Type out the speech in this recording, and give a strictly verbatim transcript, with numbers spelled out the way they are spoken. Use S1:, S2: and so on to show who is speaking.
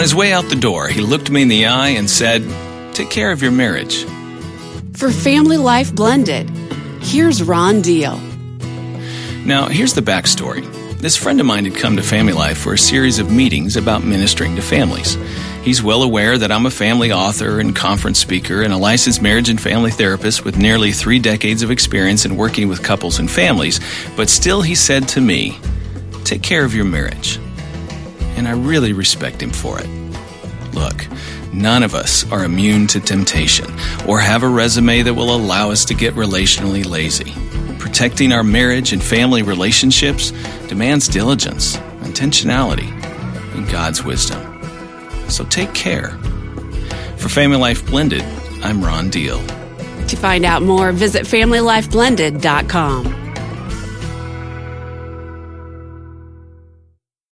S1: his way out the door, he looked me in the eye and said, "Take care of your marriage."
S2: For Family Life Blended, here's Ron Deal.
S1: Now, here's the backstory. This friend of mine had come to Family Life for a series of meetings about ministering to families. He's well aware that I'm a family author and conference speaker and a licensed marriage and family therapist with nearly three decades of experience in working with couples and families, but still he said to me, "Take care of your marriage." And I really respect him for it. Look, none of us are immune to temptation or have a resume that will allow us to get relationally lazy. Protecting our marriage and family relationships demands diligence, intentionality, and God's wisdom. So take care. For Family Life Blended, I'm Ron Deal.
S2: To find out more, visit family life blended dot com.